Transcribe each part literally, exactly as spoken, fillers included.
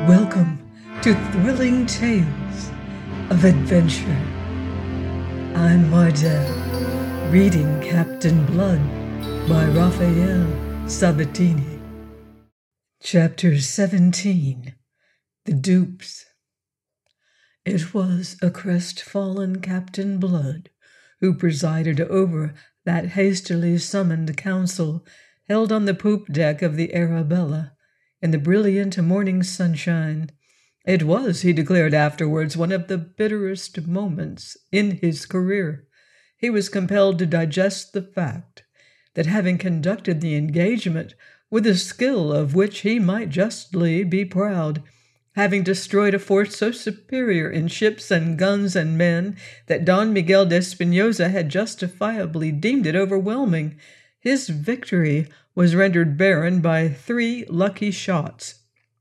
Welcome to Thrilling Tales of Adventure. I'm Mardell, reading Captain Blood by Raphael Sabatini. Chapter seventeen. The Dupes. It was a crestfallen Captain Blood who presided over that hastily summoned council held on the poop deck of the Arabella in the brilliant morning sunshine. It was, he declared afterwards, one of the bitterest moments in his career. He was compelled to digest the fact that, having conducted the engagement with a skill of which he might justly be proud, having destroyed a force so superior in ships and guns and men that Don Miguel de Espinosa had justifiably deemed it overwhelming, his victory was rendered barren by three lucky shots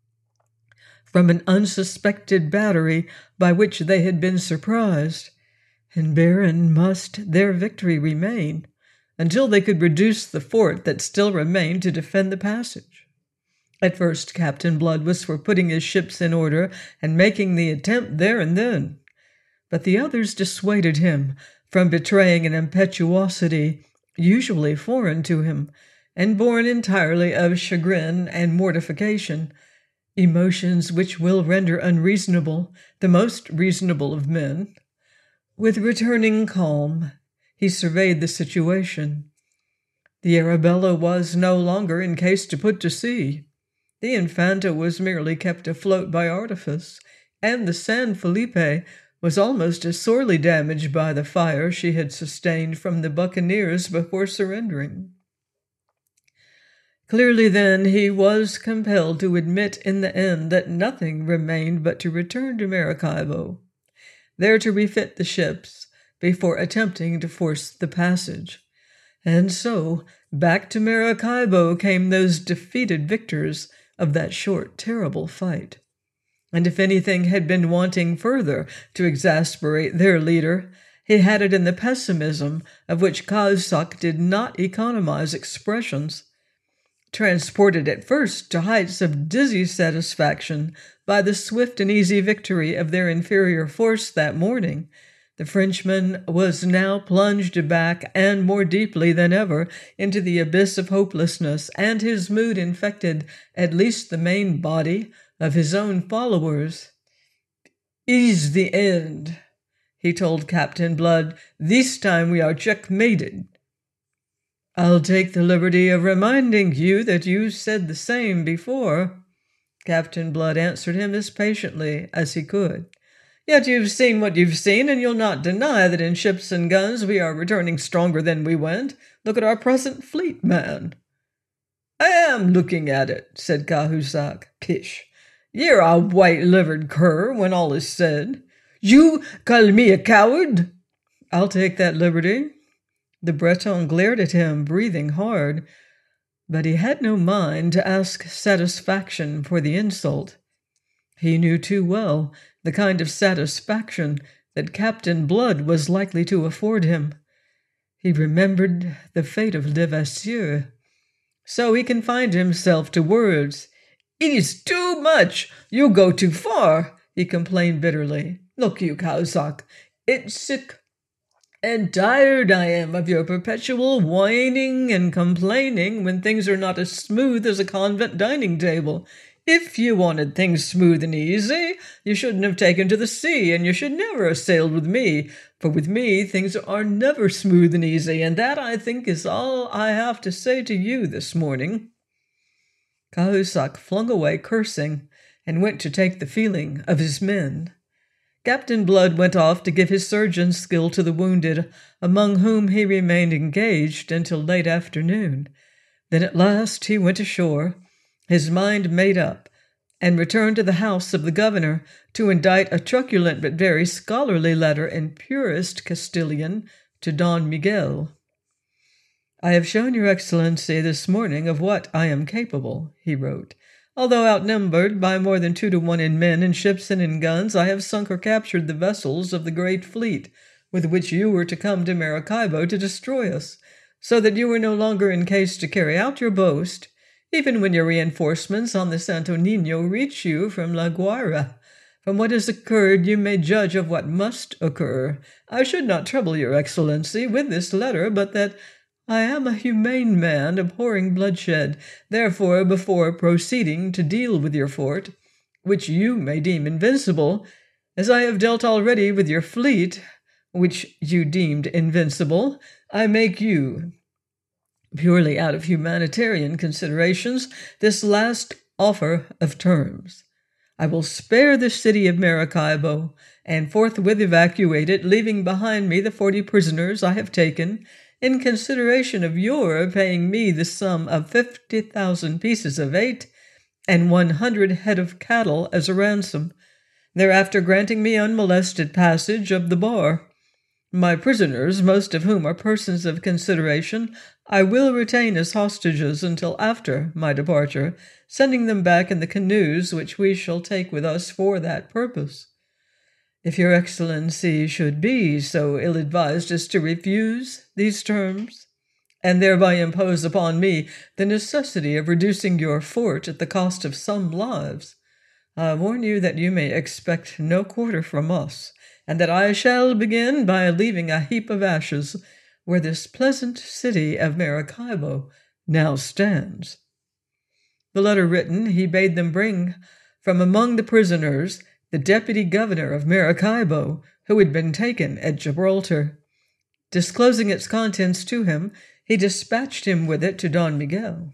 from an unsuspected battery by which they had been surprised, and barren must their victory remain until they could reduce the fort that still remained to defend the passage. At first, Captain Blood was for putting his ships in order and making the attempt there and then, but the others dissuaded him from betraying an impetuosity usually foreign to him, and born entirely of chagrin and mortification, emotions which will render unreasonable the most reasonable of men. With returning calm, he surveyed the situation. The Arabella was no longer in case to put to sea. The Infanta was merely kept afloat by artifice, and the San Felipe was almost as sorely damaged by the fire she had sustained from the buccaneers before surrendering. Clearly, then, he was compelled to admit in the end that nothing remained but to return to Maracaibo, there to refit the ships before attempting to force the passage. And so, back to Maracaibo came those defeated victors of that short, terrible fight. And if anything had been wanting further to exasperate their leader, he had it in the pessimism of which Cahusac did not economize expressions. Transported at first to heights of dizzy satisfaction by the swift and easy victory of their inferior force that morning, the Frenchman was now plunged back and more deeply than ever into the abyss of hopelessness, and his mood infected at least the main body of his own followers. "It is the end," he told Captain Blood. "This time we are checkmated." "I'll take the liberty of reminding you that you said the same before," Captain Blood answered him as patiently as he could. "Yet you've seen what you've seen, and you'll not deny that in ships and guns we are returning stronger than we went. Look at our present fleet, man." "I am looking at it," said Cahusac. "Pish! You're a white-livered cur, when all is said. You call me a coward?" "I'll take that liberty." The Breton glared at him, breathing hard, but he had no mind to ask satisfaction for the insult. He knew too well the kind of satisfaction that Captain Blood was likely to afford him. He remembered the fate of Levasseur, so he confined himself to words. "It is too much. You go too far," he complained bitterly. "Look you, Cahusac, it's sick and tired I am of your perpetual whining and complaining when things are not as smooth as a convent dining table. If you wanted things smooth and easy, you shouldn't have taken to the sea, and you should never have sailed with me, for with me things are never smooth and easy, and that, I think, is all I have to say to you this morning." Cahusac flung away cursing and went to take the feeling of his men. Captain Blood went off to give his surgeon's skill to the wounded, among whom he remained engaged until late afternoon. Then at last he went ashore, his mind made up, and returned to the house of the governor to indite a truculent but very scholarly letter in purest Castilian to Don Miguel. "I have shown your Excellency this morning of what I am capable," he wrote. "Although outnumbered by more than two to one in men, in ships, and in guns, I have sunk or captured the vessels of the great fleet with which you were to come to Maracaibo to destroy us, so that you were no longer in case to carry out your boast. even when your reinforcements on the Santo Nino reach you from La Guaira. From what has occurred, you may judge of what must occur. I should not trouble your Excellency with this letter, but that I am a humane man, abhorring bloodshed. Therefore, before proceeding to deal with your fort, which you may deem invincible, as I have dealt already with your fleet, which you deemed invincible, I make you, purely out of humanitarian considerations, this last offer of terms. I will spare the city of Maracaibo, and forthwith evacuate it, leaving behind me the forty prisoners I have taken, in consideration of your paying me the sum of fifty thousand pieces of eight and one hundred head of cattle as a ransom, thereafter granting me unmolested passage of the bar. My prisoners, most of whom are persons of consideration, I will retain as hostages until after my departure, sending them back in the canoes which we shall take with us for that purpose. If your Excellency should be so ill-advised as to refuse these terms, and thereby impose upon me the necessity of reducing your fort at the cost of some lives, I warn you that you may expect no quarter from us, and that I shall begin by leaving a heap of ashes where this pleasant city of Maracaibo now stands. The letter written, he bade them bring from among the prisoners the deputy governor of Maracaibo, who had been taken at Gibraltar. Disclosing its contents to him, he dispatched him with it to Don Miguel.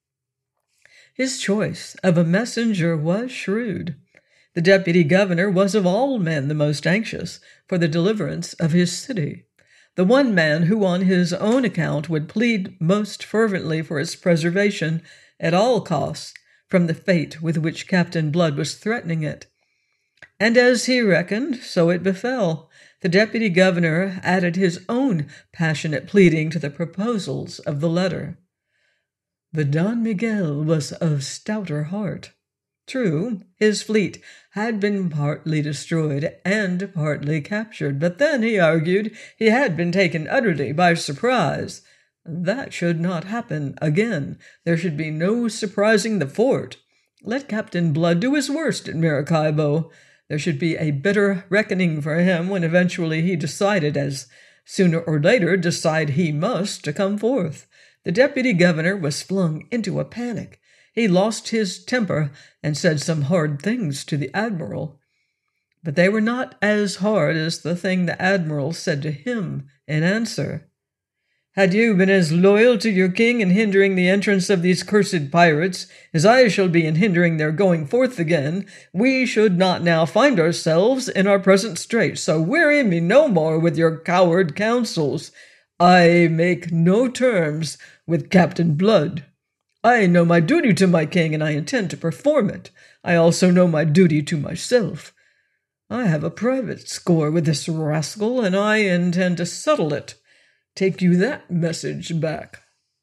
His choice of a messenger was shrewd. The deputy governor was of all men the most anxious for the deliverance of his city, the one man who on his own account would plead most fervently for its preservation at all costs from the fate with which Captain Blood was threatening it. And as he reckoned, so it befell. The deputy governor added his own passionate pleading to the proposals of the letter. But Don Miguel was of stouter heart. True, his fleet had been partly destroyed and partly captured, but then, he argued, he had been taken utterly by surprise. That should not happen again. There should be no surprising the fort. Let Captain Blood do his worst at Maracaibo. There should be a bitter reckoning for him when eventually he decided, as sooner or later decide he must, to come forth. The deputy governor was flung into a panic. He lost his temper and said some hard things to the admiral. But they were not as hard as the thing the admiral said to him in answer. Had you been as loyal to your king in hindering the entrance of these cursed pirates as I shall be in hindering their going forth again, we should not now find ourselves in our present strait. So weary me no more with your coward counsels. I make no terms with Captain Blood. I know my duty to my king, and I intend to perform it. I also know my duty to myself. I have a private score with this rascal, and I intend to settle it. Take you that message back.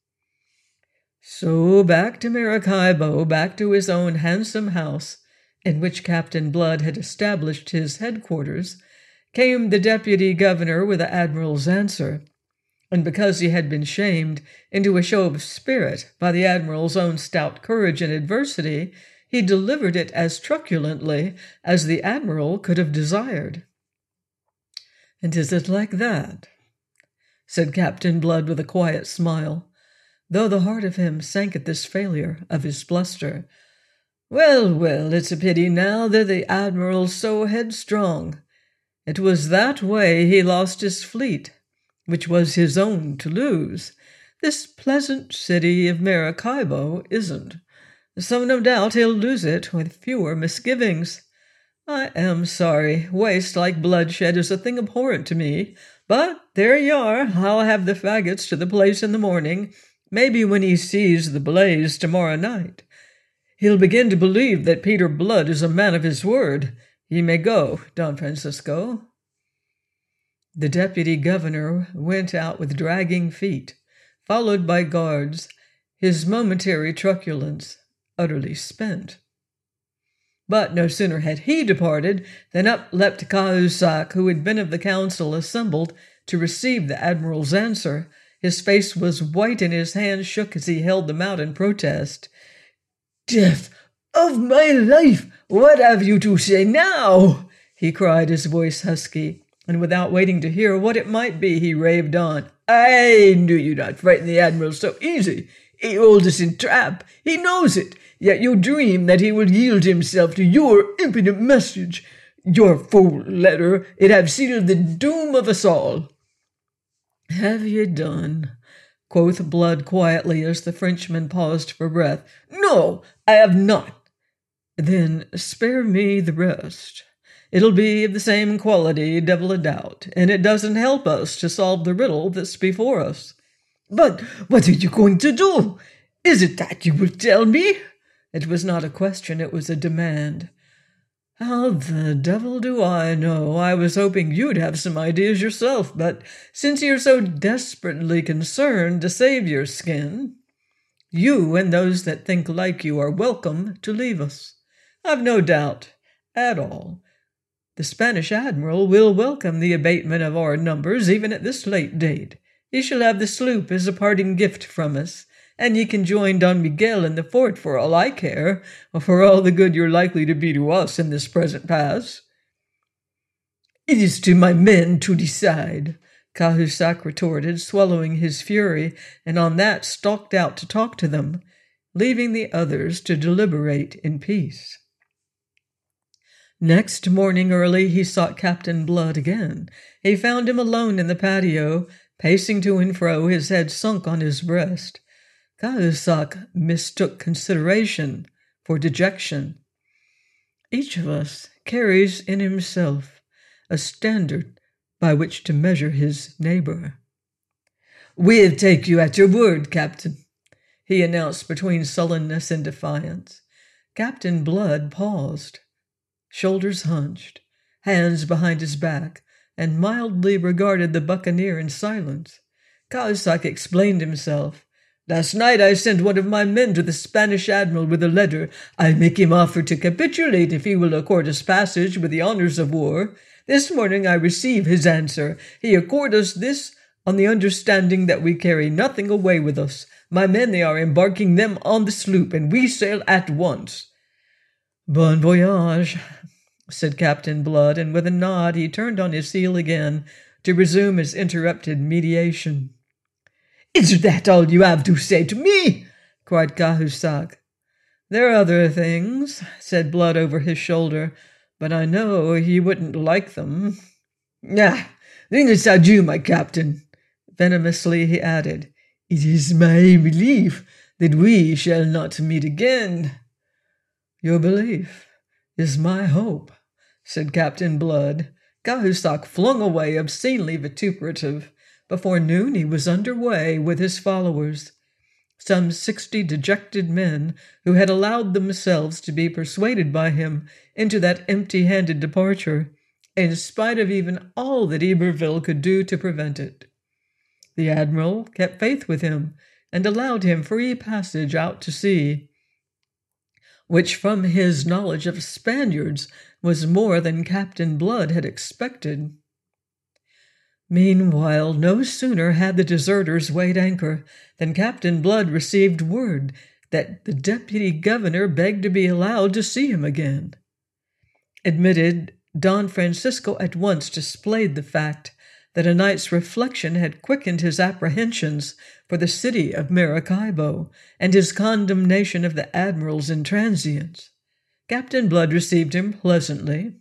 So back to Maracaibo, back to his own handsome house, in which Captain Blood had established his headquarters, came the deputy governor with the admiral's answer. And because he had been shamed into a show of spirit by the admiral's own stout courage in adversity, he delivered it as truculently as the admiral could have desired. "And is it like that?" said Captain Blood with a quiet smile, though the heart of him sank at this failure of his bluster. "Well, well, it's a pity now that the admiral's so headstrong. It was that way he lost his fleet, which was his own to lose. This pleasant city of Maracaibo isn't, so no doubt he'll lose it with fewer misgivings. I am sorry. Waste like bloodshed is a thing abhorrent to me. But there you are. I'll have the faggots to the place in the morning, maybe when he sees the blaze tomorrow night. He'll begin to believe that Peter Blood is a man of his word. Ye may go, Don Francisco." The deputy governor went out with dragging feet, followed by guards, his momentary truculence utterly spent. But no sooner had he departed than up leapt Cahusac, who had been of the council assembled to receive the admiral's answer. His face was white and his hands shook as he held them out in protest. "Death of my life! What have you to say now?" he cried, his voice husky, and without waiting to hear what it might be, he raved on. "I knew you'd not frighten the Admiral so easy. He holds us in trap. He knows it. Yet you dream that he will yield himself to your impudent message. Your foul letter, it have sealed the doom of us all." "Have ye done?" quoth Blood quietly as the Frenchman paused for breath. "No, I have not." "Then spare me the rest. It'll be of the same quality, devil a doubt, and it doesn't help us to solve the riddle that's before us." "But what are you going to do? Is it that you will tell me?" It was not a question, it was a demand. "How the devil do I know? I was hoping you'd have some ideas yourself, but since you're so desperately concerned to save your skin, you and those that think like you are welcome to leave us. I've no doubt at all the Spanish admiral will welcome the abatement of our numbers even at this late date. Ye shall have the sloop as a parting gift from us, and ye can join Don Miguel in the fort for all I care, or for all the good you're likely to be to us in this present pass." "It is to my men to decide," Cahusac retorted, swallowing his fury, and on that stalked out to talk to them, leaving the others to deliberate in peace. Next morning early he sought Captain Blood again. He found him alone in the patio, pacing to and fro, his head sunk on his breast. Cahusac mistook consideration for dejection. Each of us carries in himself a standard by which to measure his neighbor. "We'll take you at your word, Captain," he announced between sullenness and defiance. Captain Blood paused, shoulders hunched, hands behind his back, and mildly regarded the buccaneer in silence. Cahusac explained himself. "Last night I sent one of my men to the Spanish admiral with a letter. I make him offer to capitulate if he will accord us passage with the honors of war. This morning I receive his answer. He accord us this on the understanding that we carry nothing away with us. My men, they are embarking them on the sloop, and we sail at once." "Bon voyage," said Captain Blood, and with a nod he turned on his heel again to resume his interrupted mediation. "Is that all you have to say to me?" cried Cahusac. "There are other things," said Blood over his shoulder, "but I know he wouldn't like them." "Ah, then it's adieu, my captain." Venomously he added, "It is my belief that we shall not meet again." "Your belief is my hope," said Captain Blood. Cahusac flung away, obscenely vituperative. Before noon he was under way with his followers, some sixty dejected men who had allowed themselves to be persuaded by him into that empty-handed departure, in spite of even all that Iberville could do to prevent it. The admiral kept faith with him and allowed him free passage out to sea, which from his knowledge of Spaniards was more than Captain Blood had expected. Meanwhile, no sooner had the deserters weighed anchor than Captain Blood received word that the deputy governor begged to be allowed to see him again. Admitted, Don Francisco at once displayed the fact that a night's reflection had quickened his apprehensions for the city of Maracaibo and his condemnation of the admiral's intransience. Captain Blood received him pleasantly.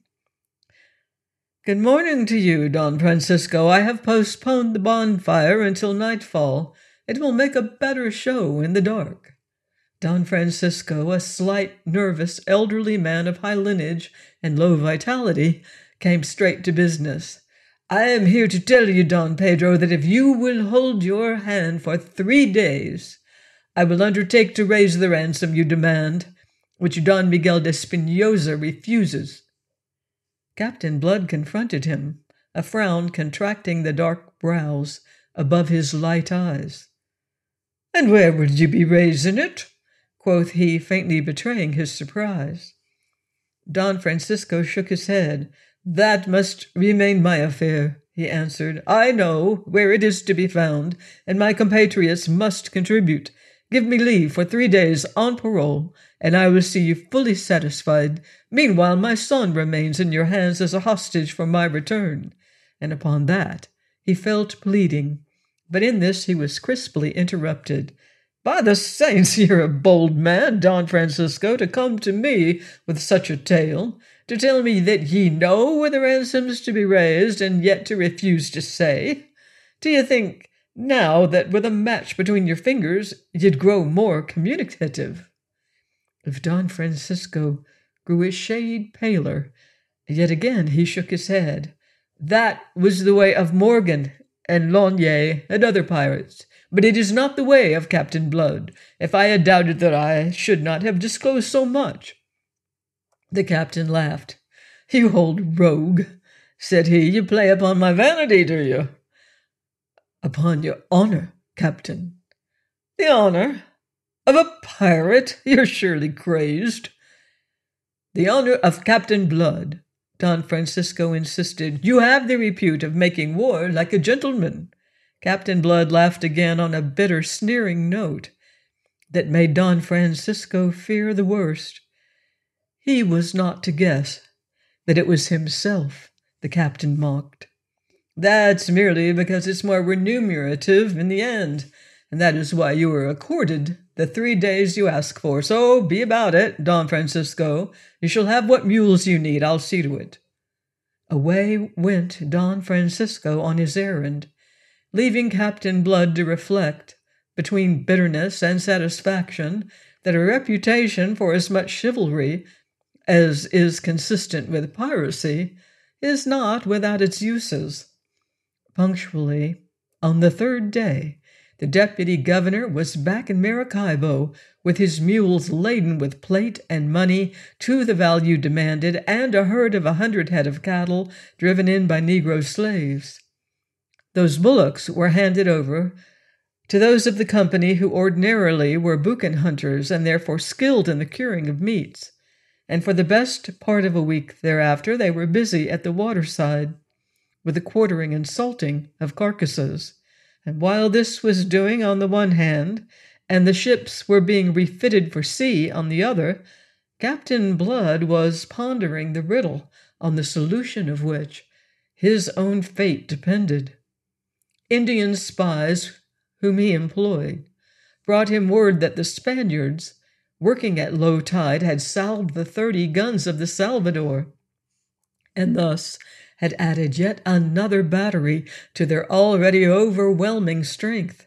"Good morning to you, Don Francisco. I have postponed the bonfire until nightfall. It will make a better show in the dark." Don Francisco, a slight, nervous, elderly man of high lineage and low vitality, came straight to business. "I am here to tell you, Don Pedro, that if you will hold your hand for three days, I will undertake to raise the ransom you demand, which Don Miguel de Espinosa refuses." Captain Blood confronted him, a frown contracting the dark brows above his light eyes. "And where would you be raising it?" quoth he, faintly betraying his surprise. Don Francisco shook his head. "That must remain my affair," he answered. "I know where it is to be found, and my compatriots must contribute. Give me leave for three days on parole, and I will see you fully satisfied. Meanwhile, my son remains in your hands as a hostage for my return." And upon that he fell to pleading. But in this he was crisply interrupted. "By the saints, you're a bold man, Don Francisco, to come to me with such a tale, to tell me that ye know where the ransom's to be raised, and yet to refuse to say. Do you think now that with a match between your fingers you'd grow more communicative?" If Don Francisco grew a shade paler, yet again he shook his head. "That was the way of Morgan and Launier and other pirates, but it is not the way of Captain Blood. If I had doubted that, I should not have disclosed so much." The captain laughed. "You old rogue," said he, "you play upon my vanity, do you?" "Upon your honor, Captain." "The honor of a pirate? You're surely crazed." "The honor of Captain Blood," Don Francisco insisted. "You have the repute of making war like a gentleman." Captain Blood laughed again on a bitter, sneering note that made Don Francisco fear the worst. He was not to guess that it was himself the captain mocked. "That's merely because it's more remunerative in the end, and that is why you were accorded the three days you ask for. So be about it, Don Francisco. You shall have what mules you need. I'll see to it." Away went Don Francisco on his errand, leaving Captain Blood to reflect, between bitterness and satisfaction, that a reputation for as much chivalry as is consistent with piracy is not without its uses. Punctually, on the third day, the deputy governor was back in Maracaibo with his mules laden with plate and money to the value demanded, and a herd of a hundred head of cattle driven in by Negro slaves. Those bullocks were handed over to those of the company who ordinarily were boucan hunters and therefore skilled in the curing of meats, and for the best part of a week thereafter they were busy at the waterside with the quartering and salting of carcasses. And while this was doing on the one hand, and the ships were being refitted for sea on the other, Captain Blood was pondering the riddle on the solution of which his own fate depended. Indian spies whom he employed brought him word that the Spaniards, working at low tide, had salved the thirty guns of the Salvador, and thus had added yet another battery to their already overwhelming strength.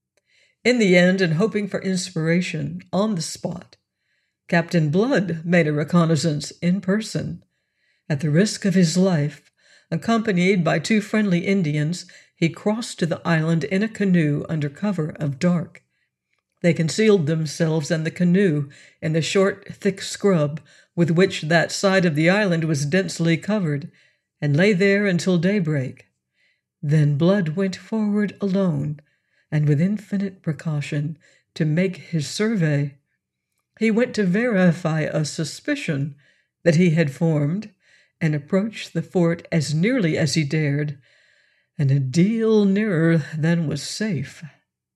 In the end, and hoping for inspiration on the spot, Captain Blood made a reconnaissance in person. At the risk of his life, accompanied by two friendly Indians, he crossed to the island in a canoe under cover of dark. They concealed themselves and the canoe in the short, thick scrub with which that side of the island was densely covered, and lay there until daybreak. Then Blood went forward alone, and with infinite precaution, to make his survey. He went to verify a suspicion that he had formed, and approached the fort as nearly as he dared, and a deal nearer than was safe.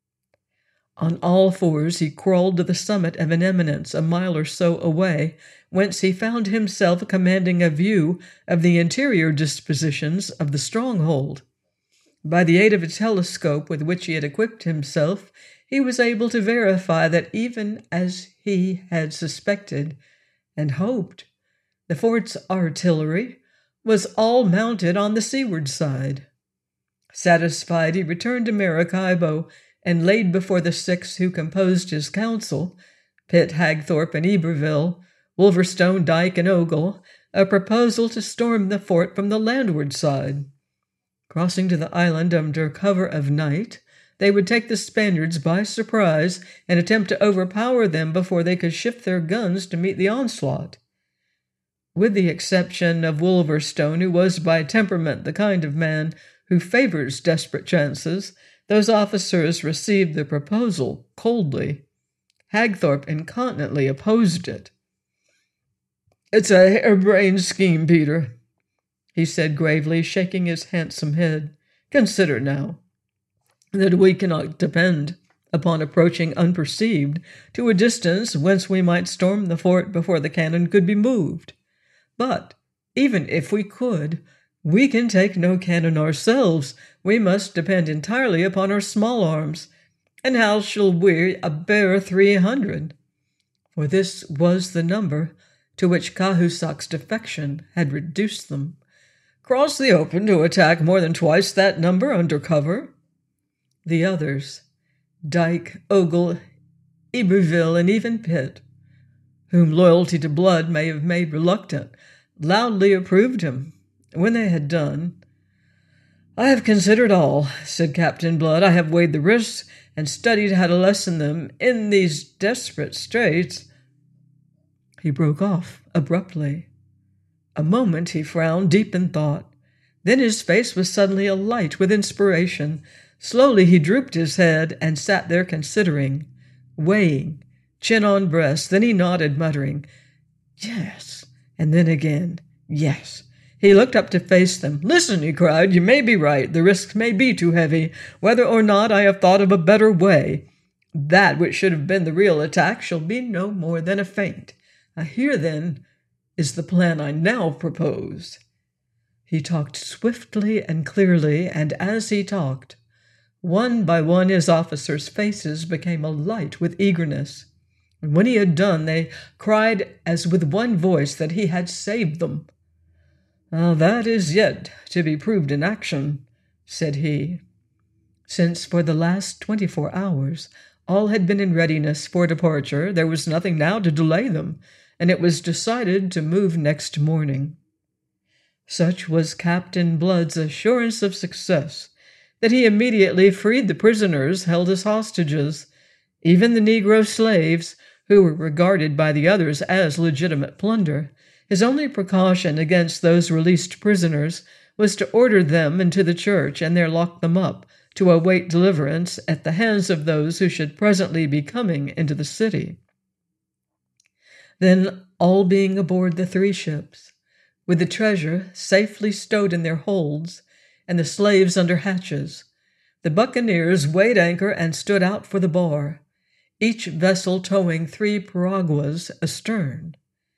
On all fours he crawled to the summit of an eminence a mile or so away, whence he found himself commanding a view of the interior dispositions of the stronghold. By the aid of a telescope with which he had equipped himself, he was able to verify that even as he had suspected and hoped, the fort's artillery was all mounted on the seaward side. Satisfied, he returned to Maracaibo and laid before the six who composed his council, Pitt, Hagthorpe, and Iberville, Wolverstone, Dyke, and Ogle, a proposal to storm the fort from the landward side. Crossing to the island under cover of night, they would take the Spaniards by surprise and attempt to overpower them before they could shift their guns to meet the onslaught. With the exception of Wolverstone, who was by temperament the kind of man who favors desperate chances, those officers received the proposal coldly. Hagthorpe incontinently opposed it. "It's a harebrained scheme, Peter," he said gravely, shaking his handsome head. "Consider now that we cannot depend upon approaching unperceived to a distance whence we might storm the fort before the cannon could be moved. But, even if we could, we can take no cannon ourselves. We must depend entirely upon our small arms. And how shall we bear three hundred? For this was the number to which Cahusac's defection had reduced them. Cross the open to attack more than twice that number under cover? The others, Dyke, Ogle, Iberville, and even Pitt, whom loyalty to Blood may have made reluctant, loudly approved him. When they had done, "I have considered all," said Captain Blood. "I have weighed the risks and studied how to lessen them in these desperate straits." He broke off abruptly. A moment he frowned, deep in thought. Then his face was suddenly alight with inspiration. Slowly he drooped his head and sat there considering, weighing, chin on breast. Then he nodded, muttering, "Yes," and then again, "Yes." He looked up to face them. "Listen," he cried, "you may be right. The risks may be too heavy. Whether or not I have thought of a better way, that which should have been the real attack shall be no more than a feint. Here, then, is the plan I now propose." He talked swiftly and clearly, and as he talked, one by one his officers' faces became alight with eagerness. And when he had done, they cried as with one voice that he had saved them. "Now that is yet to be proved in action," said he. Since for the last twenty-four hours all had been in readiness for departure, there was nothing now to delay them, and it was decided to move next morning. Such was Captain Blood's assurance of success that he immediately freed the prisoners held as hostages, even the Negro slaves, who were regarded by the others as legitimate plunder. His only precaution against those released prisoners was to order them into the church and there lock them up to await deliverance at the hands of those who should presently be coming into the city. Then, all being aboard the three ships, with the treasure safely stowed in their holds, and the slaves under hatches, the buccaneers weighed anchor and stood out for the bar, each vessel towing three piraguas astern.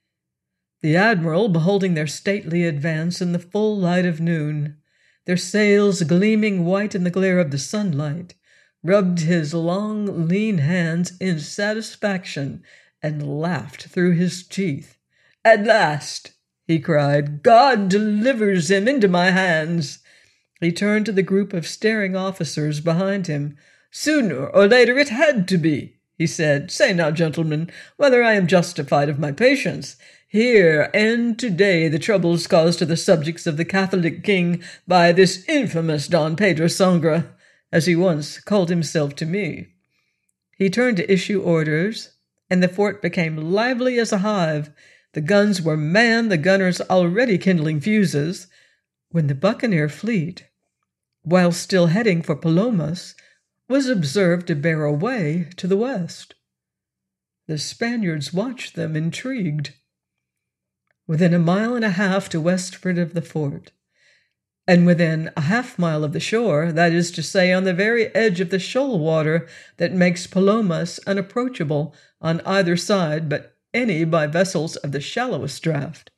The admiral, beholding their stately advance in the full light of noon, their sails gleaming white in the glare of the sunlight, rubbed his long, lean hands in satisfaction and laughed through his teeth. "At last," he cried, "God delivers him into my hands." He turned to the group of staring officers behind him. "Sooner or later it had to be," he said. "Say now, gentlemen, whether I am justified of my patience. Here end today the troubles caused to the subjects of the Catholic king by this infamous Don Pedro Sangre, as he once called himself to me." He turned to issue orders, and the fort became lively as a hive. The guns were manned, the gunners already kindling fuses, when the buccaneer fleet, while still heading for Palomas, was observed to bear away to the west. The Spaniards watched them, intrigued. Within a mile and a half to westward of the fort, and within a half mile of the shore, that is to say, on the very edge of the shoal water that makes Palomas unapproachable on either side but any by vessels of the shallowest draught,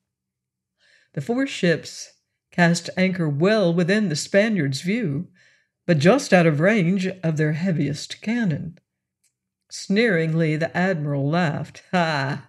the four ships cast anchor well within the Spaniards' view, but just out of range of their heaviest cannon. Sneeringly the admiral laughed. "Ha!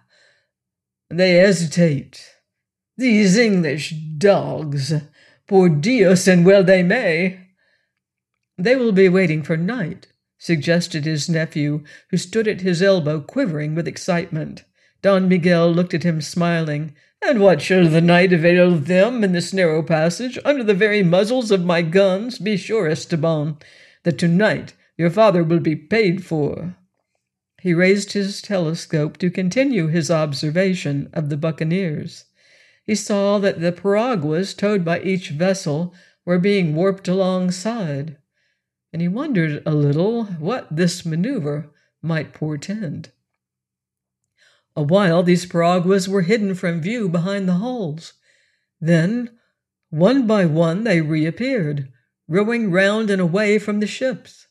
They hesitate. These English dogs. Por Dios, and well they may." "They will be waiting for night," suggested his nephew, who stood at his elbow quivering with excitement. Don Miguel looked at him smiling. "And what shall the night avail them in this narrow passage, under the very muzzles of my guns? Be sure, Esteban, that tonight your father will be paid for." He raised his telescope to continue his observation of the buccaneers. He saw that the piraguas towed by each vessel were being warped alongside, and he wondered a little what this maneuver might portend. A while these piraguas were hidden from view behind the hulls. Then, one by one, they reappeared, rowing round and away from the ships,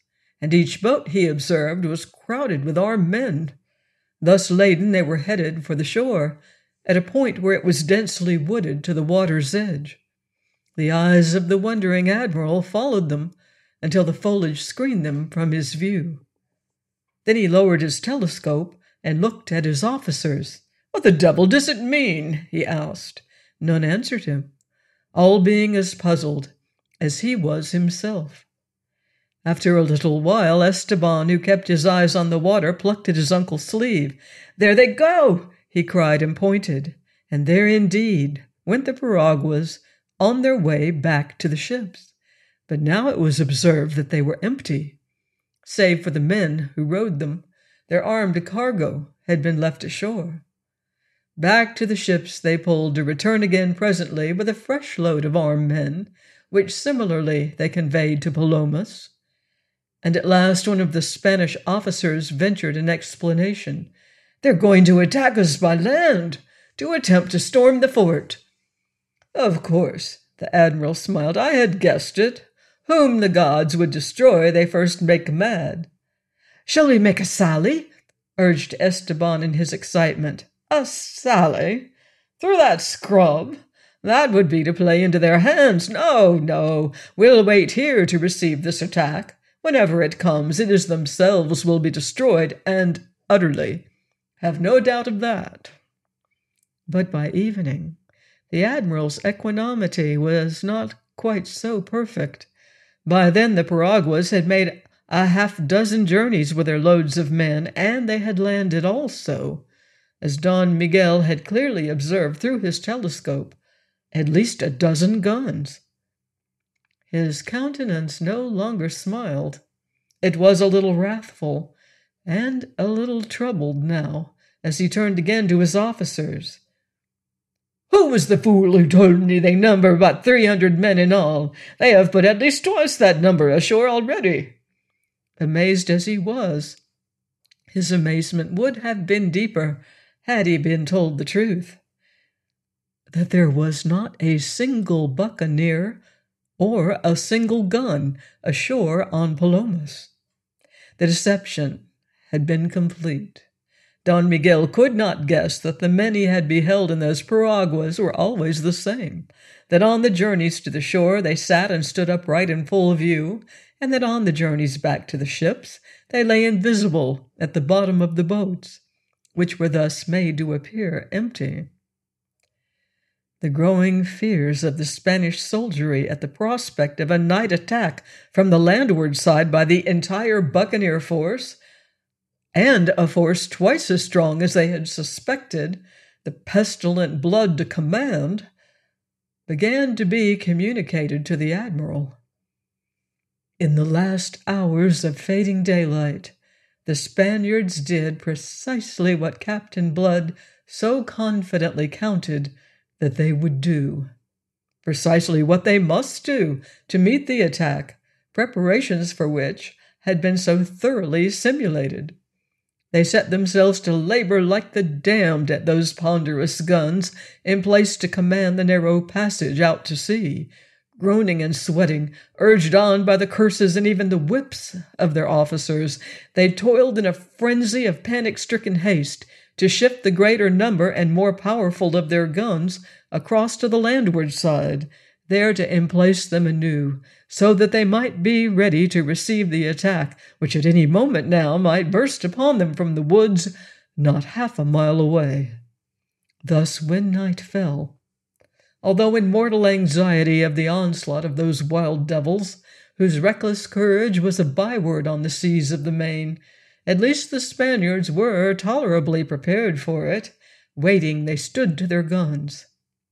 and each boat, he observed, was crowded with armed men. Thus laden, they were headed for the shore, at a point where it was densely wooded to the water's edge. The eyes of the wondering admiral followed them until the foliage screened them from his view. Then he lowered his telescope and looked at his officers. "What the devil does it mean?" he asked. None answered him, all being as puzzled as he was himself. After a little while, Esteban, who kept his eyes on the water, plucked at his uncle's sleeve. "There they go!" he cried and pointed, and there indeed went the piraguas on their way back to the ships. But now it was observed that they were empty. Save for the men who rowed them, their armed cargo had been left ashore. Back to the ships they pulled, to return again presently with a fresh load of armed men, which similarly they conveyed to Palomas. And at last one of the Spanish officers ventured an explanation. "They're going to attack us by land, to attempt to storm the fort." "Of course," the admiral smiled. "I had guessed it. Whom the gods would destroy, they first make mad." "Shall we make a sally?" urged Esteban in his excitement. "A sally? Through that scrub? That would be to play into their hands. No, no, we'll wait here to receive this attack. Whenever it comes, it is themselves will be destroyed, and utterly. Have no doubt of that." But by evening, the admiral's equanimity was not quite so perfect. By then the piraguas had made a half-dozen journeys with their loads of men, and they had landed also, as Don Miguel had clearly observed through his telescope, at least a dozen guns. His countenance no longer smiled. It was a little wrathful, and a little troubled now, as he turned again to his officers. "Who was the fool who told me they number about three hundred men in all? They have put at least twice that number ashore already." Amazed as he was, his amazement would have been deeper had he been told the truth. That there was not a single buccaneer or a single gun ashore on Palomas. The deception had been complete. Don Miguel could not guess that the men he had beheld in those piraguas were always the same, that on the journeys to the shore they sat and stood upright in full view, and that on the journeys back to the ships they lay invisible at the bottom of the boats, which were thus made to appear empty. The growing fears of the Spanish soldiery at the prospect of a night attack from the landward side by the entire buccaneer force, and a force twice as strong as they had suspected, the pestilent blood to command, began to be communicated to the admiral. In the last hours of fading daylight, the Spaniards did precisely what Captain Blood so confidently counted that they would do, precisely what they must do to meet the attack, preparations for which had been so thoroughly simulated. They set themselves to labor like the damned at those ponderous guns in place to command the narrow passage out to sea. Groaning and sweating, urged on by the curses and even the whips of their officers, they toiled in a frenzy of panic-stricken haste to shift the greater number and more powerful of their guns across to the landward side, there to emplace them anew, so that they might be ready to receive the attack, which at any moment now might burst upon them from the woods not half a mile away. Thus, when night fell, although in mortal anxiety of the onslaught of those wild devils, whose reckless courage was a byword on the seas of the main, at least the Spaniards were tolerably prepared for it. Waiting, they stood to their guns.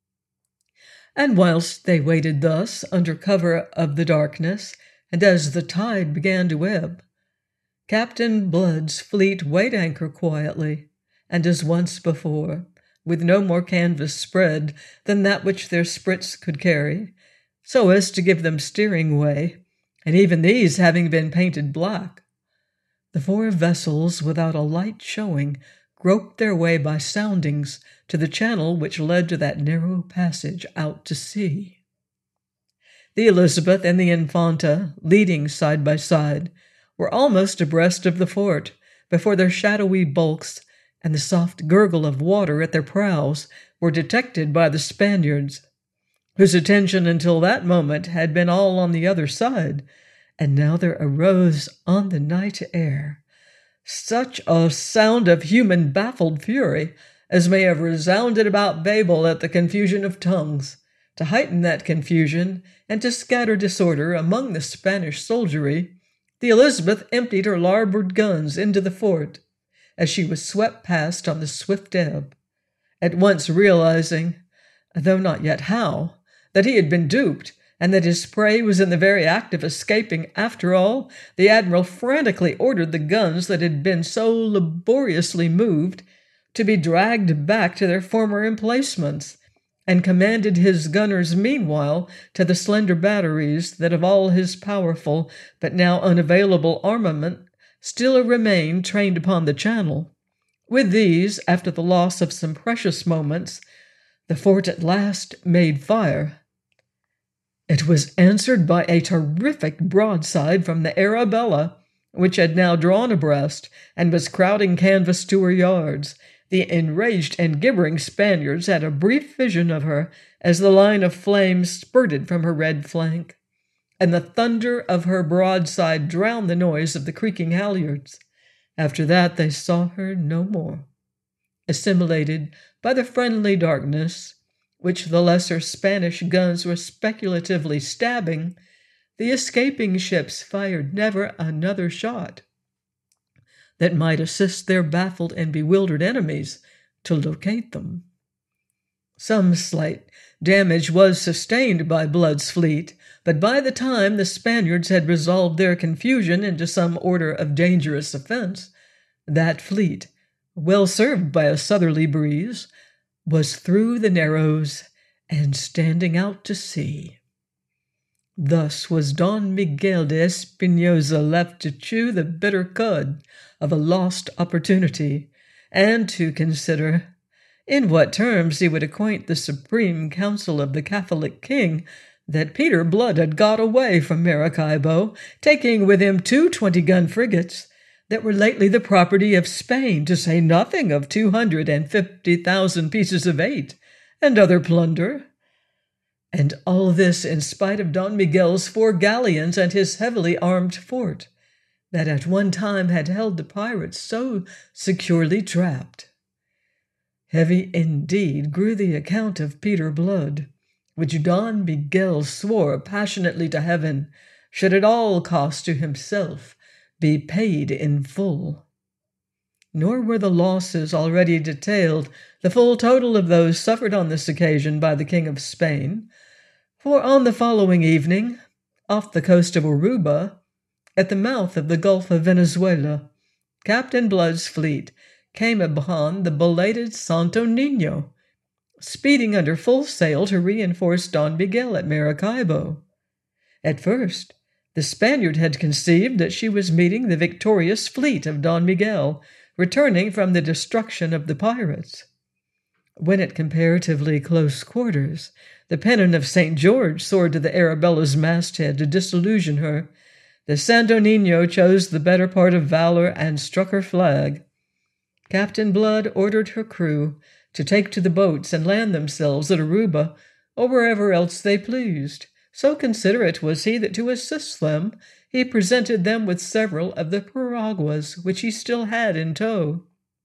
And whilst they waited thus, under cover of the darkness, and as the tide began to ebb, Captain Blood's fleet weighed anchor quietly, and as once before, with no more canvas spread than that which their sprits could carry, so as to give them steering way, and even these having been painted black, the four vessels, without a light showing, groped their way by soundings to the channel which led to that narrow passage out to sea. The Elizabeth and the Infanta, leading side by side, were almost abreast of the fort before their shadowy bulks and the soft gurgle of water at their prows were detected by the Spaniards, whose attention until that moment had been all on the other side, and now there arose on the night air such a sound of human baffled fury as may have resounded about Babel at the confusion of tongues. To heighten that confusion and to scatter disorder among the Spanish soldiery, the Elizabeth emptied her larboard guns into the fort as she was swept past on the swift ebb. At once realizing, though not yet how, that he had been duped, and that his prey was in the very act of escaping after all, the admiral frantically ordered the guns that had been so laboriously moved to be dragged back to their former emplacements, and commanded his gunners meanwhile to the slender batteries that of all his powerful but now unavailable armament still remained trained upon the channel. With these, after the loss of some precious moments, the fort at last made fire. It was answered by a terrific broadside from the Arabella, which had now drawn abreast and was crowding canvas to her yards. The enraged and gibbering Spaniards had a brief vision of her as the line of flame spurted from her red flank, and the thunder of her broadside drowned the noise of the creaking halyards. After that they saw her no more. Assimilated by the friendly darkness, which the lesser Spanish guns were speculatively stabbing, the escaping ships fired never another shot that might assist their baffled and bewildered enemies to locate them. Some slight damage was sustained by Blood's fleet, but by the time the Spaniards had resolved their confusion into some order of dangerous offense, that fleet, well served by a southerly breeze, was through the Narrows and standing out to sea. Thus was Don Miguel de Espinosa left to chew the bitter cud of a lost opportunity, and to consider in what terms he would acquaint the Supreme Council of the Catholic King that Peter Blood had got away from Maracaibo, taking with him two twenty-gun frigates that were lately the property of Spain, to say nothing of two hundred and fifty thousand pieces of eight, and other plunder. And all this in spite of Don Miguel's four galleons and his heavily armed fort, that at one time had held the pirates so securely trapped. Heavy indeed grew the account of Peter Blood, which Don Miguel swore passionately to heaven should at all cost to himself be paid in full. Nor were the losses already detailed the full total of those suffered on this occasion by the King of Spain, for on the following evening, off the coast of Aruba, at the mouth of the Gulf of Venezuela, Captain Blood's fleet came upon the belated Santo Niño, speeding under full sail to reinforce Don Miguel at Maracaibo. At first, the Spaniard had conceived that she was meeting the victorious fleet of Don Miguel, returning from the destruction of the pirates. When at comparatively close quarters, the pennon of Saint George soared to the Arabella's masthead to disillusion her, the Santo Niño chose the better part of valor and struck her flag. Captain Blood ordered her crew to take to the boats and land themselves at Aruba or wherever else they pleased. So considerate was he that to assist them he presented them with several of the piraguas which he still had in tow.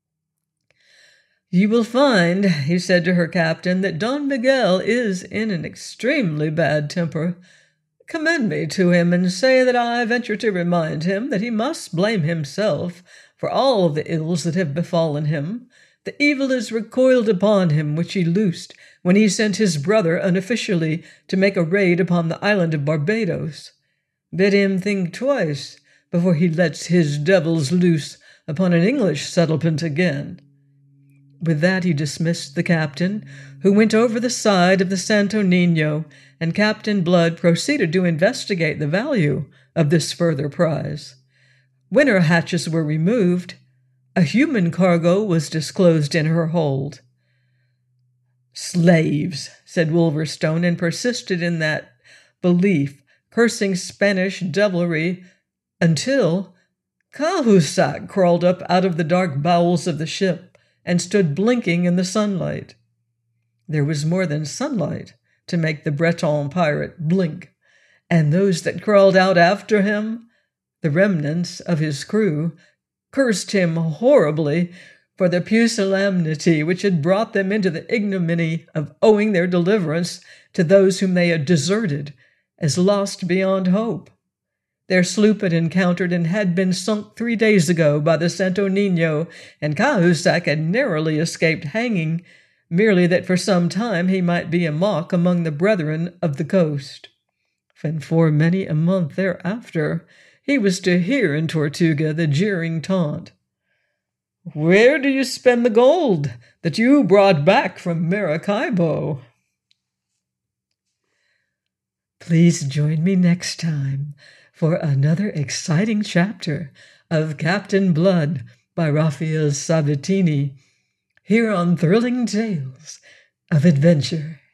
"You will find," he said to her captain, "that Don Miguel is in an extremely bad temper. Commend me to him, and say that I venture to remind him that he must blame himself for all the ills that have befallen him. The evil is recoiled upon him which he loosed when he sent his brother unofficially to make a raid upon the island of Barbados. Bid him think twice before he lets his devils loose upon an English settlement again." With that he dismissed the captain, who went over the side of the Santo Niño, and Captain Blood proceeded to investigate the value of this further prize. When her hatches were removed, a human cargo was disclosed in her hold. "Slaves," said Wolverstone, and persisted in that belief, cursing Spanish devilry until, Cahusac crawled up out of the dark bowels of the ship and stood blinking in the sunlight. There was more than sunlight to make the Breton pirate blink, and those that crawled out after him, the remnants of his crew, cursed him horribly for the pusillanimity which had brought them into the ignominy of owing their deliverance to those whom they had deserted as lost beyond hope. Their sloop had encountered and had been sunk three days ago by the Santo Nino, and Cahusac had narrowly escaped hanging, merely that for some time he might be a mock among the brethren of the coast. And for many a month thereafter he was to hear in Tortuga the jeering taunt, "Where do you spend the gold that you brought back from Maracaibo?" Please join me next time for another exciting chapter of Captain Blood by Raphael Sabatini, here on Thrilling Tales of Adventure.